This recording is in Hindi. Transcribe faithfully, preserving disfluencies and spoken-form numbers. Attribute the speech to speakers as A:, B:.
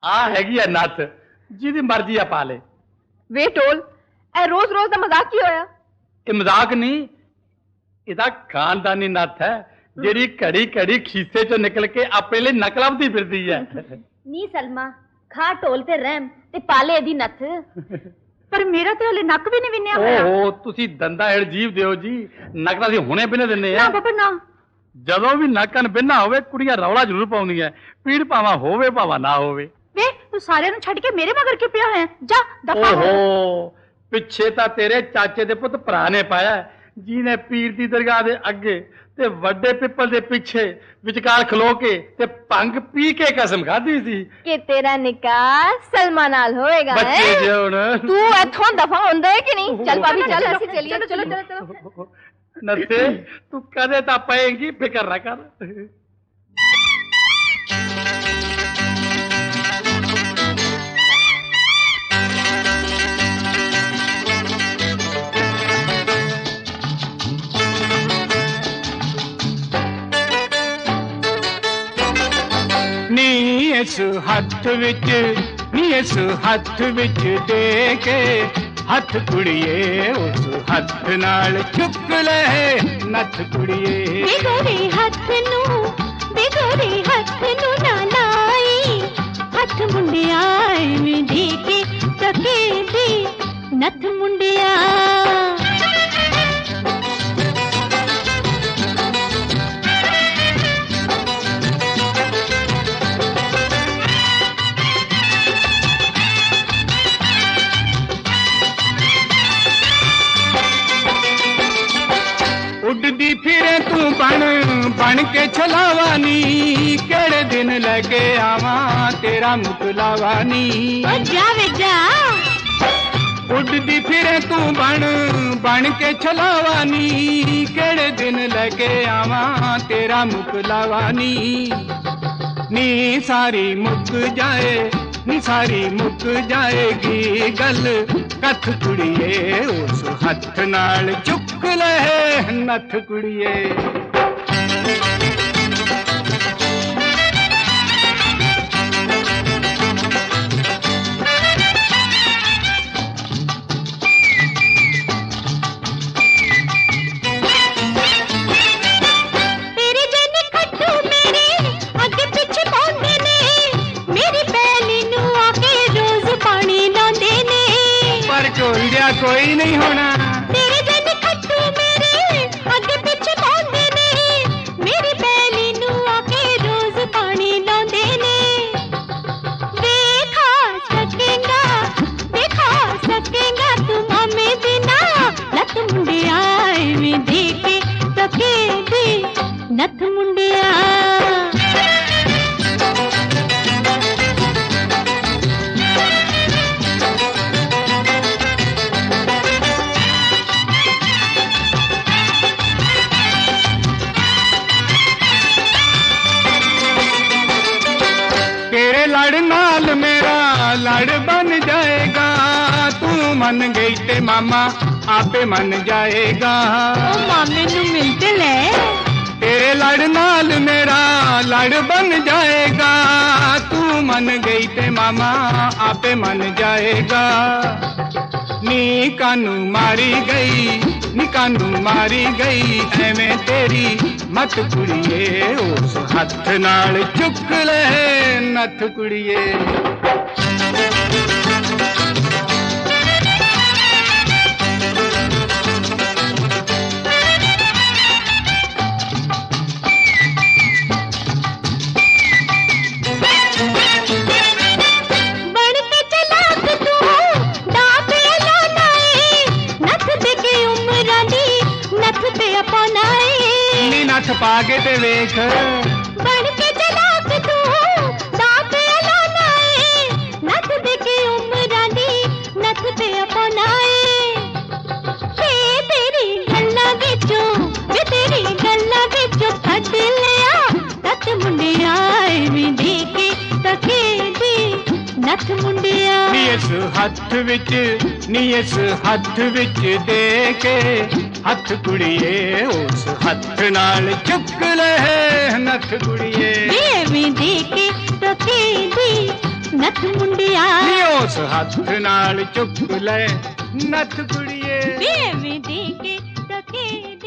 A: आ हैगी है नथ जिहदी मर्जी आ पा ले।
B: वे टोल ए रोज रोज दा मजाक की होया?
A: ये मजाक नहीं, इहदा खानदानी नथ है जेड़ी घड़ी घड़ी खीसे चो निकल के अपने लिए नक लभदी फिरदी है।
B: नी सलमा खा टोल ते रहम ते पाले दी नथ। पर मेरा ते हले नक भी नहीं विन्या होया।
A: ओहो तुसी दंदा हेड़ जीव दियो जी, नक तां असीं हुणे बिन्ने दिन्ने
B: ना
A: आ।
B: बाबा ना,
A: ਜਦੋਂ ਵੀ ਨੱਕਨ ਬਿੰਨਾ ਹੋਵੇ ਕੁੜੀਆਂ ਰੌਲਾ ਜ਼ਰੂਰ ਪਾਉਂਦੀਆਂ, ਪੀੜ ਭਾਵਾਂ ਹੋਵੇ ਭਾਵਾਂ ਨਾ ਹੋਵੇ।
B: ਵੇ ਤੂੰ ਸਾਰਿਆਂ ਨੂੰ ਛੱਡ ਕੇ ਮੇਰੇ ਮਗਰ ਕਿਉਂ ਪਿਆ ਹੈ? ਜਾ ਦਫਾ ਹੋ।
A: ਓਹੋ ਪਿੱਛੇ ਤਾਂ ਤੇਰੇ ਚਾਚੇ ਦੇ ਪੁੱਤ ਭਰਾ ਨੇ ਪਾਇਆ, ਜਿਹਨੇ ਪੀਰ ਦੀ ਦਰਗਾਹ ਦੇ ਅੱਗੇ ਤੇ ਵੱਡੇ ਪਿੱਪਲ ਦੇ ਪਿੱਛੇ ਵਿਚਕਾਰ ਖਲੋ ਕੇ ਤੇ ਭੰਗ ਪੀ ਕੇ ਕਸਮ ਖਾਧੀ ਸੀ
B: ਕਿ ਤੇਰਾ ਨਿਕਾਹ ਸਲਮਾ ਨਾਲ ਹੋਏਗਾ।
A: ਬੱਚੇ ਜੇ ਹੁਣ
B: ਤੂੰ ਇੱਥੋਂ ਦਫਾ ਹੁੰਦਾ ਹੈ ਕਿ ਨਹੀਂ? ਚੱਲ ਭਾਬੀ ਚੱਲ ਅਸੀਂ ਚੱਲੀਏ। ਚਲੋ ਚਲੋ ਚਲੋ।
A: नत्थे तू कदे ता पाएगी, फिक्र ना कर। नी इस हथ विच नी इस हथ विच दे के हथ कुड़िए उस हथ नाल चुक ले नथ कुड़िए।
B: बेगोरे हथ नू बेगोरे हथ नू ना लाई, हथ मुंडिया में दे के तके दे नथ मुंडिया।
A: उड़दी फिरे तू बन बन के छलावानी, केड़े दिन लगे आवा तेरा मुकलावानी।
B: जा वे जा।
A: उड़दी फिरे तू बन बन के छलावानी, केड़े दिन लगे आवा तेरा मुकलावानी। नी सारी मुक जाए नी सारी मुक जाएगी गल कथ कुड़िए उस हथ नाल चुक ले नथ कुड़िए। कोई नहीं होना
B: तेरे जन खट्टू मेरे आगे पीछे पाउंदे ने, मेरी बैली नू आके रोज पानी लाउंदे ने। देखा सकेगा देखा सकेगा तू मामे बिना नथ मुंडिया में देखे तके दे नथ मुंडिया।
A: लड़ नाल मेरा लड़ बन जाएगा, तू मन गई ते मामा आपे मन जाएगा।
B: ओ मामे नू मिलते ले।
A: तेरे लड़ नाल मेरा लड़ बन जाएगा, तू मन गई ते मामा आपे मन जाएगा। नी कानू मारी गई नी कानू मारी गई एवें तेरी मत कुड़िए उस हथ नाल चुक ले नथ कुड़िए। नथ पागे ते वेख
B: बन के चलाक तू दाते लानाए, नथ देके उमरां दी नथ ते अपनाए। हे तेरी गल्लां विचों वे तेरी गल्लां विचों कढ लिया नथ मुंडिया में देके तके दी नथ मुंडिया।
A: नी इस हथ विच नी इस हथ विच दे के हथ कुड़िए उस हथ नाल चुक ले नथ कुड़िए।
B: में देके तके दी ਨੱਥ ਮੁੰਡਿਆ
A: ਨੀ ਉਸ ਹੱਥ ਨਾਲ ਚੁੱਕ ਲੈ ਨੱਥ ਕੁੜੀਏ
B: ਵੇ ਦੇ ਕੇ ਤਕੇ